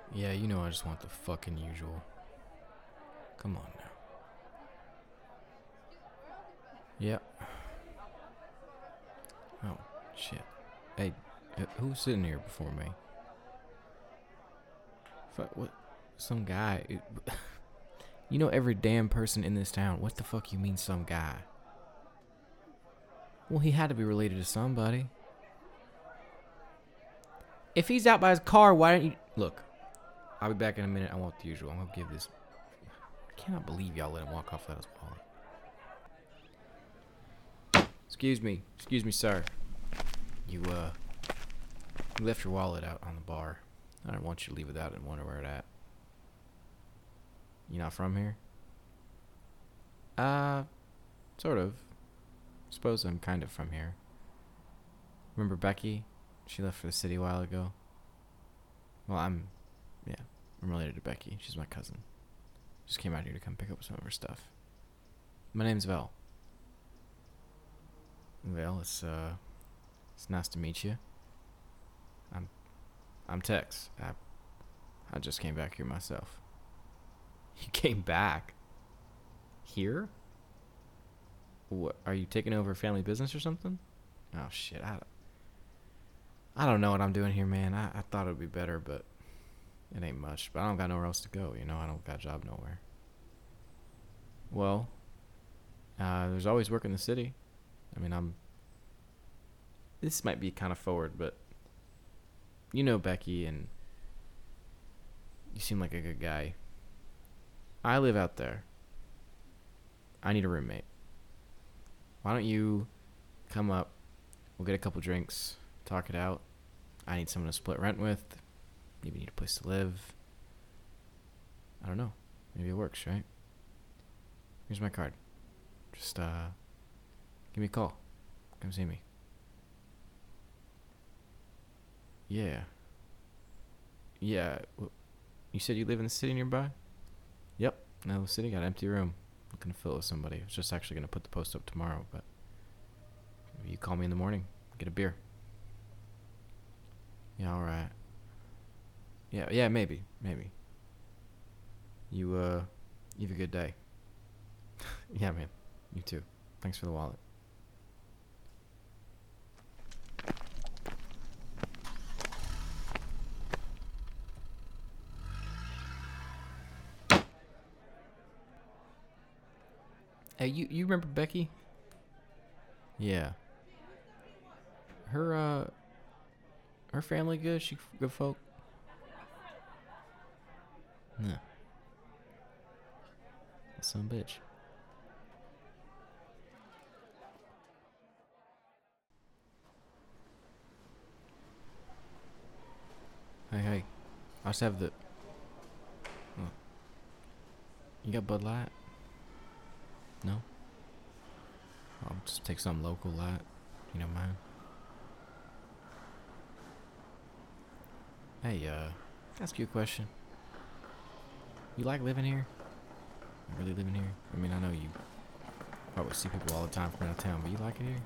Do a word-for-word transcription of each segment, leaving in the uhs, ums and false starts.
Yeah, you know I just want the fucking usual. Come on now. Yeah. Oh, shit. Hey, uh, who's sitting here before me? Fuck, what? Some guy. It- you know every damn person in this town. What the fuck you mean some guy? Well, he had to be related to somebody. If he's out by his car, why don't you... Look, I'll be back in a minute. I want the usual. I'm gonna give this... I cannot believe y'all let him walk off without his wallet. Excuse me. Excuse me, sir. You, uh... You left your wallet out on the bar. I don't want you to leave without it and wonder where it at. You not from here? Uh, sort of. Suppose I'm kind of from here. Remember Becky? She left for the city a while ago. Well, I'm, yeah, I'm related to Becky. She's my cousin. Just came out here to come pick up some of her stuff. My name's Vel. Vel, it's, uh, it's nice to meet you. I'm, I'm Tex. I, I just came back here myself. You came back? Here? What, are you taking over family business or something? Oh shit, I, I don't know what I'm doing here, man. I, I thought it would be better, but it ain't much. But I don't got nowhere else to go, you know? I don't got a job nowhere. Well, uh, there's always work in the city. I mean, I'm... This might be kind of forward, but... You know Becky, and... You seem like a good guy. I live out there. I need a roommate. Why don't you come up? We'll get a couple drinks, talk it out. I need someone to split rent with. Maybe need a place to live. I don't know. Maybe it works, right? Here's my card. Just, uh, give me a call. Come see me. Yeah. Yeah. You said you live in the city nearby? Yep. No, the city got an empty room. Looking to fill it with somebody. I was just actually going to put the post up tomorrow, but maybe you call me in the morning. Get a beer. Yeah, alright. Yeah, yeah, maybe. Maybe. You, uh, you have a good day. Yeah, man. You too. Thanks for the wallet. Hey, you, you remember Becky? Yeah. Her, uh, her family good? She good folk? Nah. Some bitch. Hey, hey. I just have the... Oh. You got Bud Light? No? I'll just take some local light. You don't mind? Hey, uh, can I ask you a question? You like living here? You really living here? I mean, I know you probably see people all the time from out of town, but you like it here?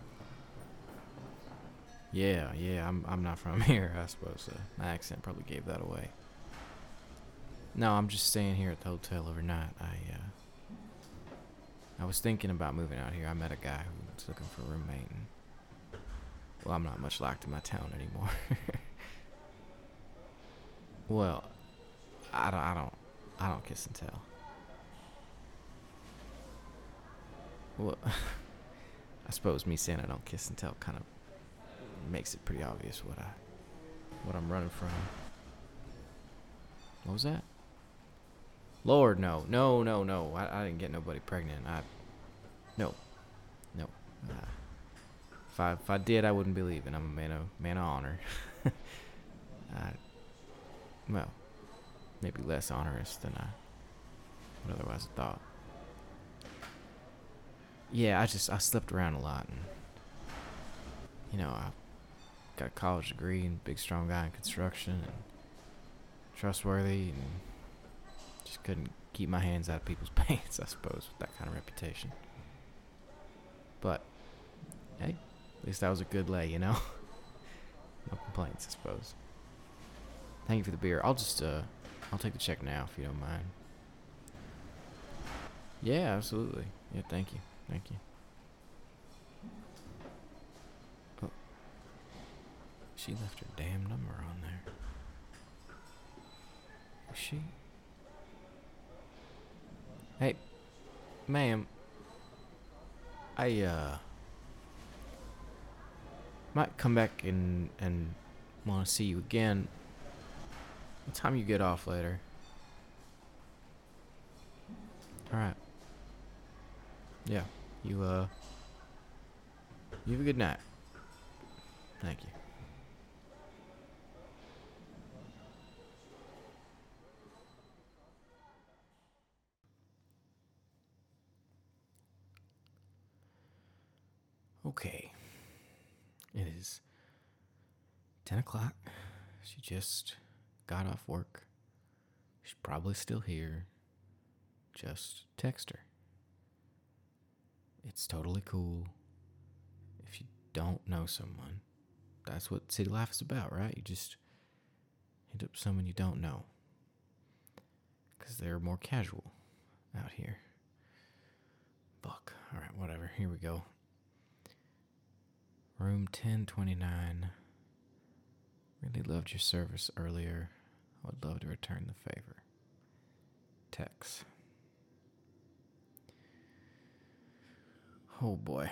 Yeah, yeah, I'm I'm not from here, I suppose. Uh, my accent probably gave that away. No, I'm just staying here at the hotel overnight. I, uh, I was thinking about moving out here. I met a guy who was looking for a roommate, and, well, I'm not much liked in my town anymore. Well, I don't, I don't, I don't kiss and tell. Well, I suppose me saying I don't kiss and tell kind of makes it pretty obvious what I, what I'm running from. What was that? Lord, no, no, no, no. I, I didn't get nobody pregnant. I, no, no. Uh, if I, if I did, I wouldn't be leaving. I'm a man of, man of honor. I, well, maybe less onerous than I would otherwise have thought. Yeah, I just, I slipped around a lot, and, you know, I got a college degree and big strong guy in construction and trustworthy, and just couldn't keep my hands out of people's pants, I suppose, with that kind of reputation. But, hey, at least that was a good lay, you know? No complaints, I suppose. Thank you for the beer. I'll just, uh, I'll take the check now if you don't mind. Yeah, absolutely. Yeah, thank you. Thank you. Oh. She left her damn number on there. Is she? Hey, ma'am. I, uh... might come back and, and want to see you again. What time you get off later? Alright. Yeah. You, uh... You have a good night. Thank you. Okay. It is ten o'clock. She just got off work. She's probably still here. Just text her. It's totally cool. If you don't know someone, that's what City Life is about, right? You just hit up someone you don't know. Because they're more casual out here. Fuck. Alright, whatever. Here we go. Room ten twenty-nine. Really loved your service earlier. I would love to return the favor. Tex. Oh boy.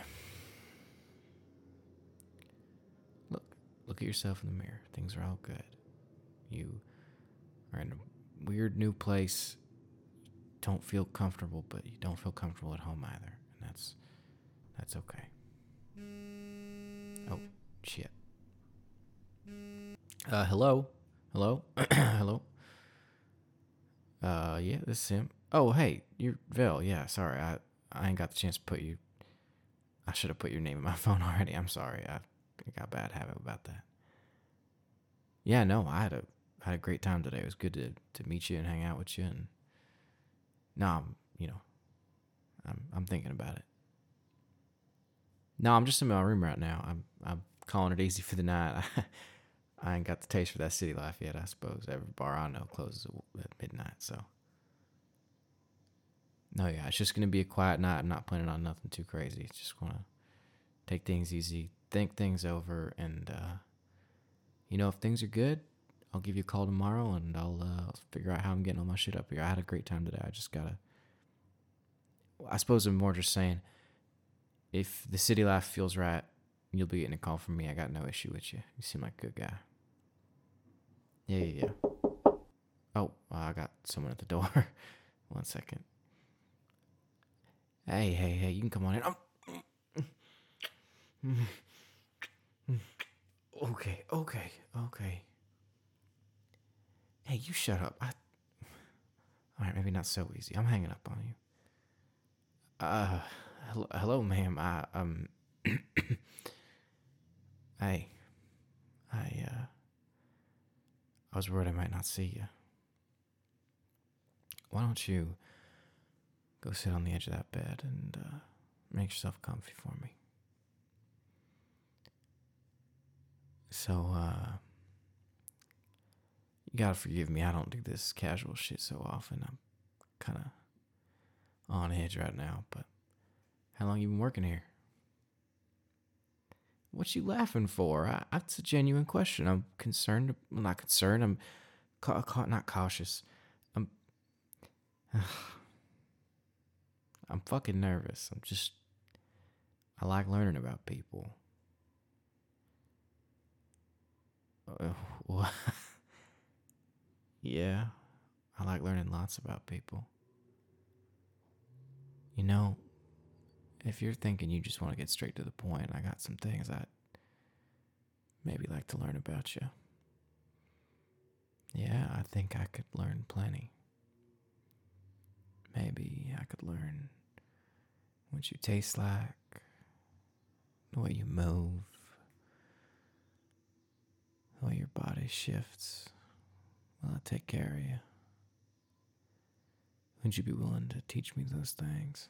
Look, look at yourself in the mirror. Things are all good. You are in a weird new place. Don't feel comfortable, but you don't feel comfortable at home either. And that's that's okay. Oh, shit. Uh, hello? Hello? Hello? Uh, yeah, this is him. Oh, hey, you're Vel. Yeah, sorry. I, I ain't got the chance to put you... I should have put your name in my phone already. I'm sorry. I, I got a bad habit about that. Yeah, no, I had a had a great time today. It was good to, to meet you and hang out with you. And no, I'm, you know, I'm I'm thinking about it. No, I'm just in my room right now. I'm I'm calling it easy for the night. I, I ain't got the taste for that city life yet, I suppose. Every bar I know closes at midnight, so. No, yeah, it's just going to be a quiet night. I'm not planning on nothing too crazy. Just want to take things easy, think things over, and, uh, you know, if things are good, I'll give you a call tomorrow, and I'll uh, figure out how I'm getting all my shit up here. I had a great time today. I just got to, I suppose I'm more just saying, if the city life feels right, you'll be getting a call from me. I got no issue with you. You seem like a good guy. Yeah, yeah, yeah. Oh, well, I got someone at the door. One second. Hey, hey, hey, you can come on in. Oh. Okay, okay, okay. Hey, you shut up. I... All right, maybe not so easy. I'm hanging up on you. Uh, hello, hello ma'am. I, um... hey. I, uh... I was worried I might not see you. Why don't you go sit on the edge of that bed and, uh, make yourself comfy for me? So, uh... you gotta forgive me. I don't do this casual shit so often. I'm kind of on edge right now, but how long you been working here? What you laughing for? I, that's a genuine question. I'm concerned. I'm not concerned. I'm ca- ca- not cautious. I'm I'm fucking nervous. I'm just I like learning about people. Uh, what? Yeah, I like learning lots about people. You know, if you're thinking you just want to get straight to the point, I got some things I'd maybe like to learn about you. Yeah, I think I could learn plenty. Maybe I could learn what you taste like, the way you move, the way your body shifts while I take care of you. Would you be willing to teach me those things?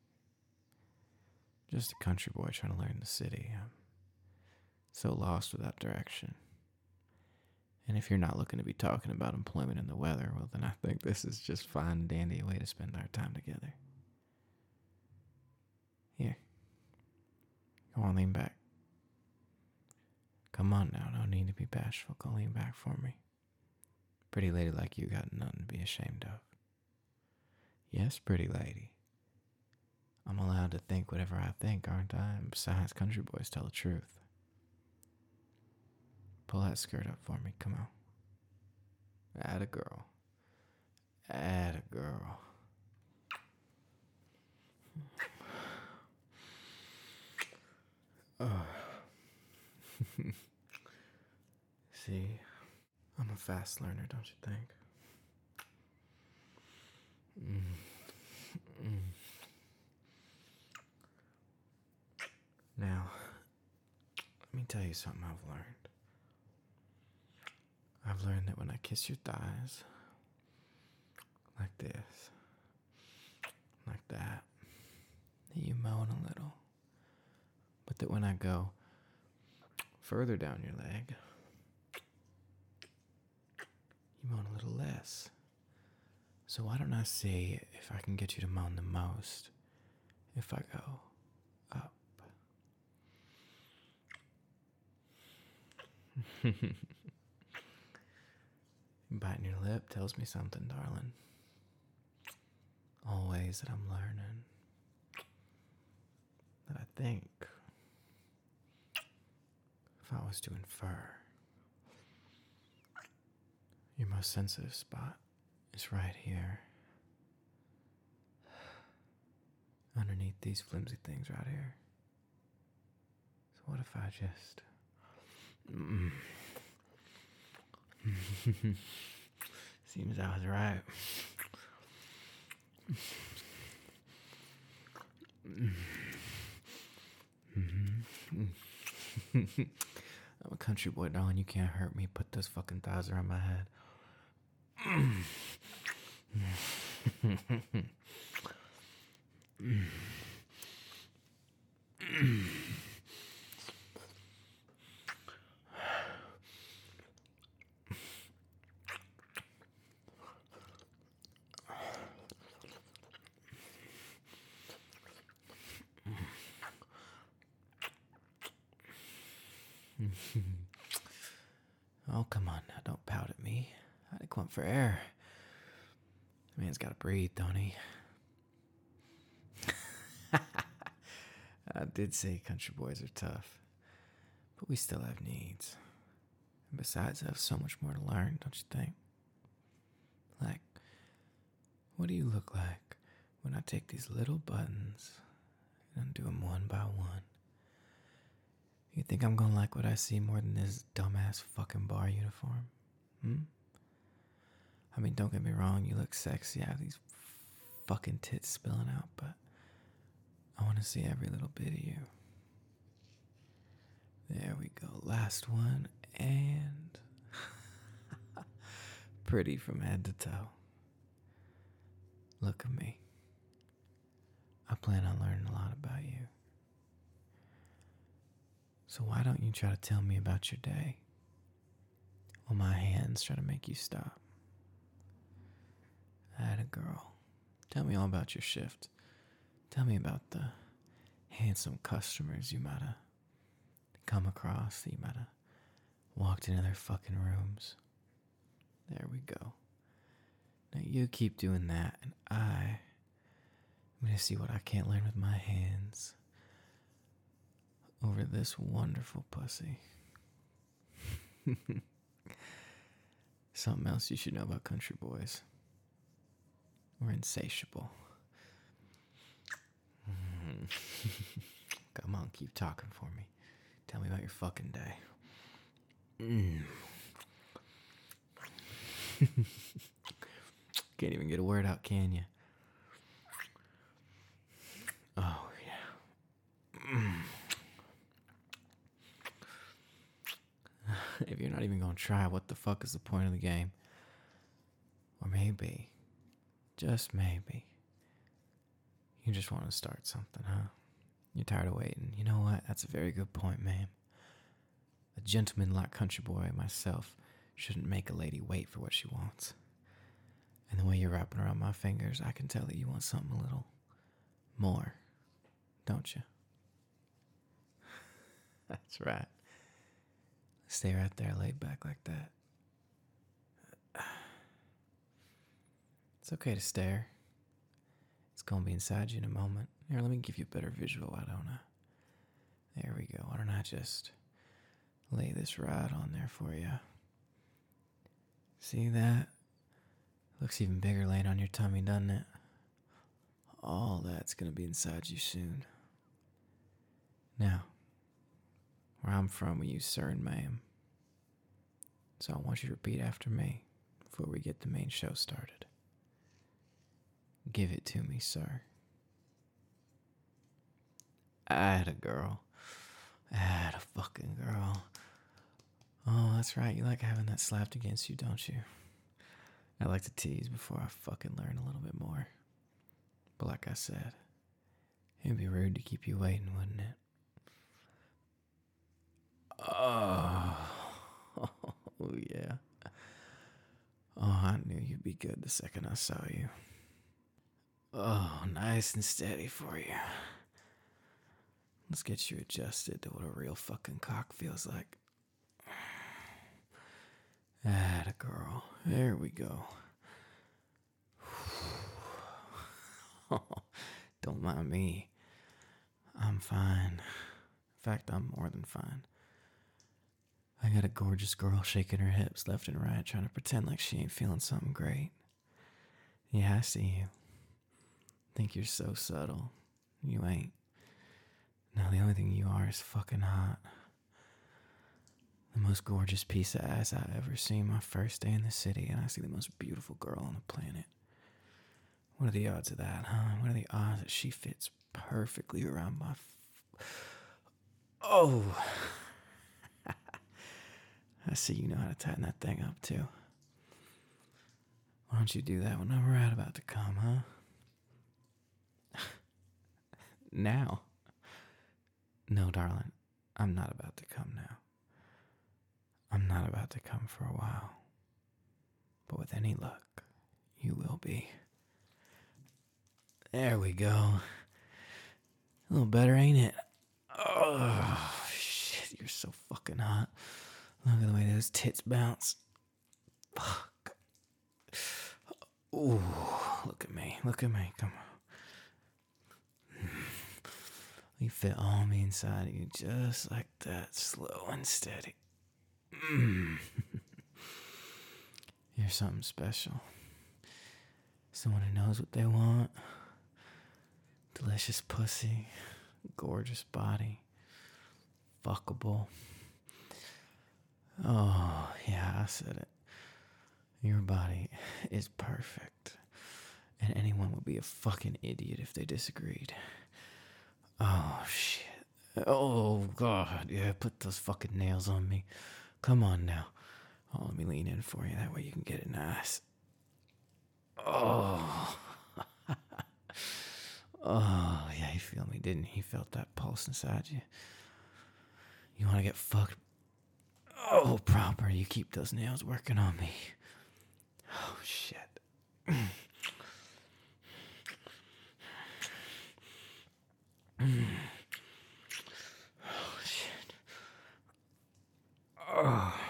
Just a country boy trying to learn the city. I'm so lost without direction. And if you're not looking to be talking about employment and the weather, well, then I think this is just fine and dandy way to spend our time together. Here. Go on, lean back. Come on now, no need to be bashful. Go lean back for me. Pretty lady like you got nothing to be ashamed of. Yes, pretty lady. I'm allowed to think whatever I think, aren't I? And besides, country boys tell the truth. Pull that skirt up for me, come on. Atta girl. Atta girl. Oh. See, I'm a fast learner, don't you think? Mm. Mm. Now, let me tell you something I've learned. I've learned that when I kiss your thighs, like this, like that, that you moan a little. But that when I go further down your leg, you moan a little less. So why don't I see if I can get you to moan the most if I go up? Biting your lip tells me something, darling. Always that I'm learning. That I think if I was to infer, your most sensitive spot is right here. Underneath these flimsy things right here. So what if I just... Mm. Seems I was right. I'm a country boy, darling. You can't hurt me. Put those fucking thighs around my head. Oh, come on now. Don't pout at me. I didn't want for air. The man's gotta breathe, don't he? I did say country boys are tough, but we still have needs. And besides, I have so much more to learn, don't you think? Like, what do you look like when I take these little buttons and undo them one by one? You think I'm gonna like what I see more than this dumbass fucking bar uniform? Hmm? I mean, don't get me wrong, you look sexy. I have these fucking tits spilling out, but I want to see every little bit of you. There we go. Last one, and pretty from head to toe. Look at me. I plan on learning a lot about you. So why don't you try to tell me about your day? While my hands try to make you stop. Atta girl. Tell me all about your shift. Tell me about the handsome customers you might have come across, that you might have walked into their fucking rooms. There we go. Now you keep doing that, and I am going to see what I can't learn with my hands over this wonderful pussy. Something else you should know about country boys. We're insatiable. Come on, keep talking for me. Tell me about your fucking day. Mm. Can't even get a word out, can you? Oh, yeah. Mm. If you're not even gonna try, what the fuck is the point of the game? Or maybe, just maybe, you just want to start something, huh? You're tired of waiting. You know what? That's a very good point, ma'am. A gentleman like country boy myself shouldn't make a lady wait for what she wants. And the way you're wrapping around my fingers, I can tell that you want something a little more, don't you? That's right. Stay right there, laid back like that. It's okay to stare. It's gonna be inside you in a moment. Here, let me give you a better visual, why don't I? There we go. Why don't I just lay this right on there for you? See that? Looks even bigger laying on your tummy, doesn't it? All that's gonna be inside you soon. Now, where I'm from, we use sir and ma'am. So I want you to repeat after me before we get the main show started. Give it to me, sir. Atta girl. Atta fucking girl. Oh, that's right. You like having that slapped against you, don't you? I like to tease before I fucking learn a little bit more. But like I said, it'd be rude to keep you waiting, wouldn't it? Oh, oh yeah. Oh, I knew you'd be good the second I saw you. Oh, nice and steady for you. Let's get you adjusted to what a real fucking cock feels like. Atta girl. There we go. Don't mind me. I'm fine. In fact, I'm more than fine. I got a gorgeous girl shaking her hips left and right, trying to pretend like she ain't feeling something great. Yeah, I see you. Think you're so subtle. You ain't. No, the only thing you are is fucking hot. The most gorgeous piece of ass I ever seen my first day in the city, and I see the most beautiful girl on the planet. What are the odds of that, huh? What are the odds that she fits perfectly around my... F- oh! I see you know how to tighten that thing up, too. Why don't you do that when we're right about to come, huh? Now? No, darling, I'm not about to come now. I'm not about to come for a while. But with any luck, you will be. There we go. A little better, ain't it? Oh, shit, you're so fucking hot. Look at the way those tits bounce. Fuck. Ooh, look at me. Look at me. Come on. You fit all me inside of you just like that, slow and steady. Mm. You're something special. Someone who knows what they want. Delicious pussy. Gorgeous body. Fuckable. Oh, yeah, I said it. Your body is perfect. And anyone would be a fucking idiot if they disagreed. Oh, shit. Oh, God. Yeah, put those fucking nails on me. Come on now. Oh, let me lean in for you. That way you can get it nice. Oh. Oh, yeah, he felt me, didn't he? He felt that pulse inside you. You want to get fucked? Oh, proper. You keep those nails working on me. Oh, shit. Oh, shit. Oh.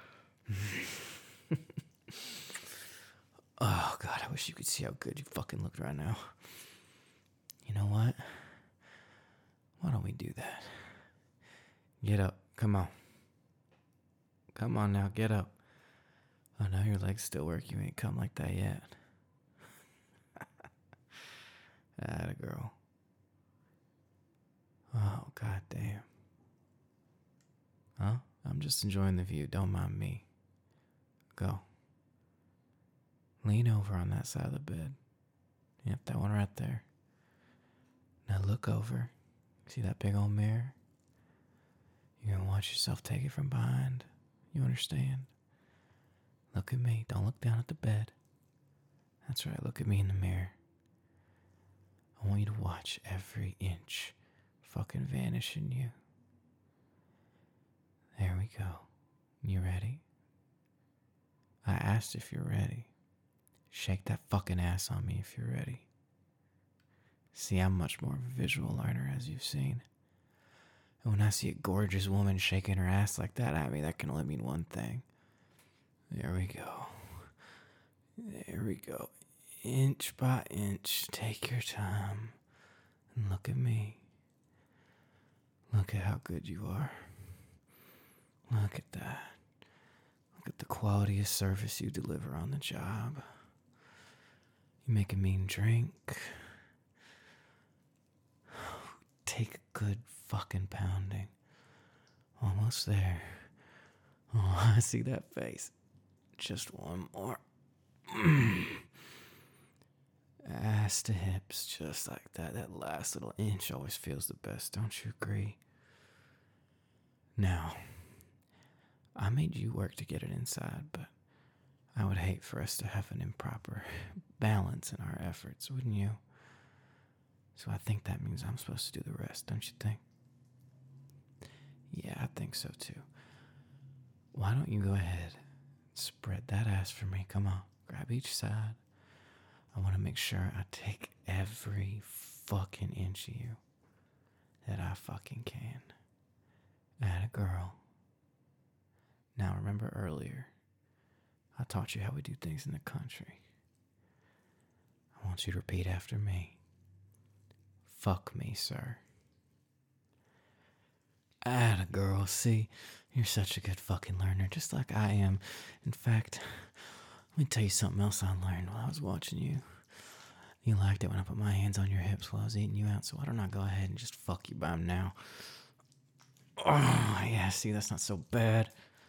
Oh, God, I wish you could see how good you fucking looked right now. You know what? Why don't we do that? Get up. Come on. Come on now, get up. Oh, now your legs still work. You ain't come like that yet. Atta girl. Oh, God damn. Huh? I'm just enjoying the view. Don't mind me. Go. Lean over on that side of the bed. Yep, that one right there. Now look over. See that big old mirror? You're gonna watch yourself take it from behind. You understand? Look at me. Don't look down at the bed. That's right. Look at me in the mirror. I want you to watch every inch fucking vanish in you. There we go. You ready? I asked if you're ready. Shake that fucking ass on me if you're ready. See, I'm much more of a visual learner, as you've seen. And when I see a gorgeous woman shaking her ass like that at me, that can only mean one thing. There we go. There we go. Inch by inch, take your time. And look at me. Look at how good you are. Look at that. Look at the quality of service you deliver on the job. You make a mean drink. Take a good fucking pounding. Almost there. Oh, I see that face. Just one more. Ass to hips, just like that. That last little inch always feels the best, don't you agree? Now, I made you work to get it inside, but I would hate for us to have an improper balance in our efforts, wouldn't you? So I think that means I'm supposed to do the rest, don't you think? Yeah, I think so too. Why don't you go ahead, spread that ass for me. Come on, grab each side. I want to make sure I take every fucking inch of you that I fucking can. Atta girl. Now remember earlier, I taught you how we do things in the country. I want you to repeat after me. Fuck me, sir. Atta girl, see, you're such a good fucking learner, just like I am. In fact, let me tell you something else I learned while I was watching you. You liked it when I put my hands on your hips while I was eating you out, so why don't I go ahead and just fuck you by 'em now? Oh, yeah, see, that's not so bad.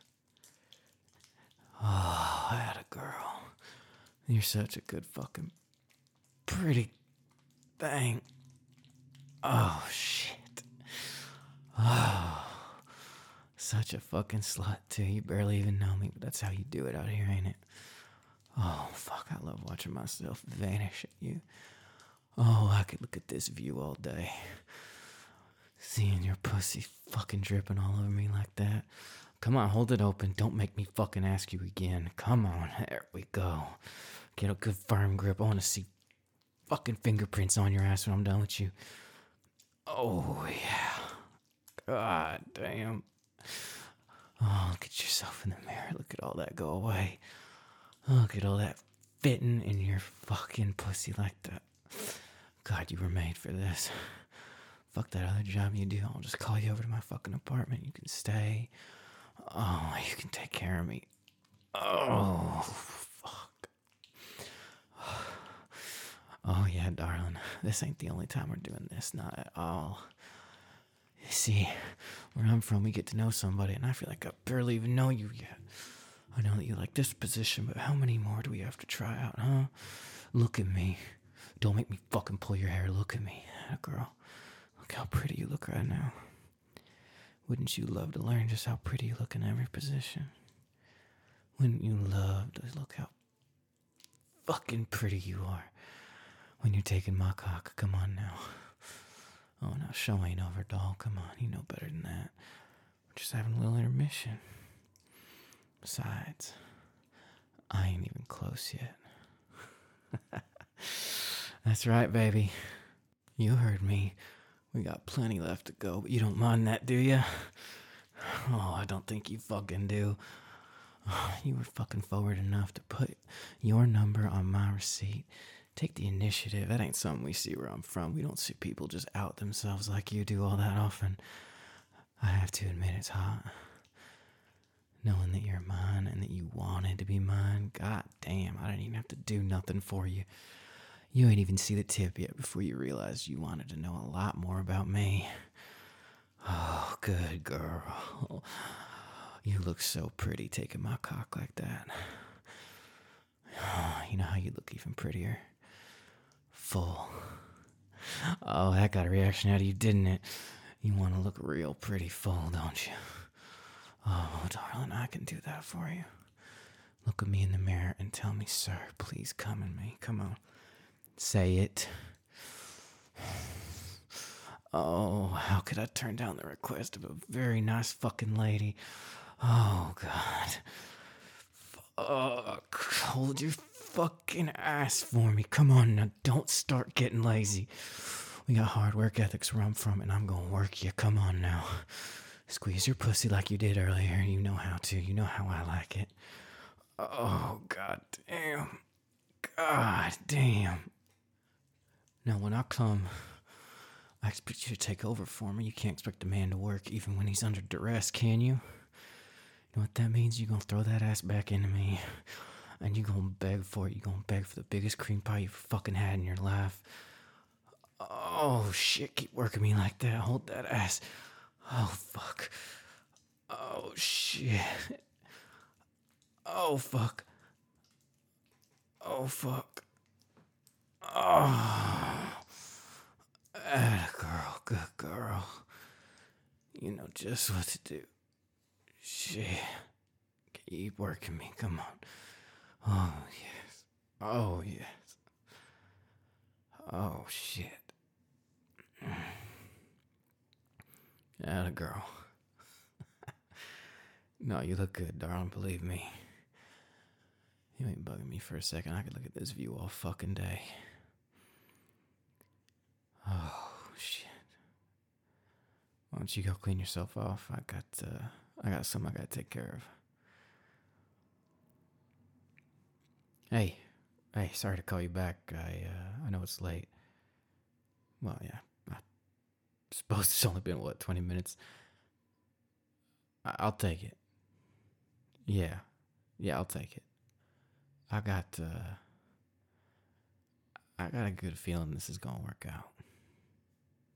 Oh, atta girl. You're such a good fucking pretty thing. Oh, shit. Oh, such a fucking slut, too. You barely even know me, but that's how you do it out here, ain't it? Oh, fuck, I love watching myself vanish at you. Oh, I could look at this view all day. Seeing your pussy fucking dripping all over me like that. Come on, hold it open. Don't make me fucking ask you again. Come on, there we go. Get a good firm grip. I want to see fucking fingerprints on your ass when I'm done with you. Oh, yeah. God damn. Oh, look at yourself in the mirror. Look at all that go away. Look at all that fitting in your fucking pussy like that. God, you were made for this. Fuck that other job you do. I'll just call you over to my fucking apartment. You can stay. Oh, you can take care of me. Oh, fuck. Oh, yeah, darling. This ain't the only time we're doing this. Not at all. You see, where I'm from, we get to know somebody, and I feel like I barely even know you yet. I know that you like this position, but how many more do we have to try out, huh? Look at me. Don't make me fucking pull your hair. Look at me, girl. Look how pretty you look right now. Wouldn't you love to learn just how pretty you look in every position? Wouldn't you love to look how fucking pretty you are when you're taking my cock? Come on now. Oh, now show ain't over, doll. Come on, you know better than that. We're just having a little intermission. Besides, I ain't even close yet. That's right, baby. You heard me. We got plenty left to go, but you don't mind that, do you? Oh, I don't think you fucking do. Oh, you were fucking forward enough to put your number on my receipt. Take the initiative. That ain't something we see where I'm from. We don't see people just out themselves like you do all that often. I have to admit it's hot. Knowing that you're mine and that you wanted to be mine. God damn, I didn't even have to do nothing for you. You ain't even see the tip yet before you realized you wanted to know a lot more about me. Oh, good girl. You look so pretty taking my cock like that. You know how you look even prettier? Full. Oh, that got a reaction out of you, didn't it? You want to look real pretty full, don't you? Oh, darling, I can do that for you. Look at me in the mirror and tell me, sir, please come in me. Come on. Say it. Oh, how could I turn down the request of a very nice fucking lady? Oh, God. Uh, hold your fucking ass for me. Come on now, don't start getting lazy. We got hard work ethics where I'm from, and I'm gonna work you. Come on now. Squeeze your pussy like you did earlier. You know how to. You know how I like it. Oh, god damn. God damn. Now, when I come, I expect you to take over for me. You can't expect a man to work even when he's under duress, can you? You know what that means? You're gonna throw that ass back into me. And you're gonna beg for it. You're gonna beg for the biggest cream pie you've fucking had in your life. Oh, shit. Keep working me like that. Hold that ass. Oh, fuck. Oh, shit. Oh, fuck. Oh, fuck. Oh. Atta girl. Good girl. You know just what to do. Shit. Keep working me. Come on. Oh, yes. Oh, yes. Oh, shit. Atta girl. No, you look good, darling. Believe me. You ain't bugging me for a second. I could look at this view all fucking day. Oh, shit. Why don't you go clean yourself off? I got, uh, I got something I gotta take care of. Hey, hey, sorry to call you back. I, uh, I know it's late. Well, yeah, I suppose it's only been, what, twenty minutes? I- I'll take it. Yeah, yeah, I'll take it. I got, uh, I got a good feeling this is gonna work out.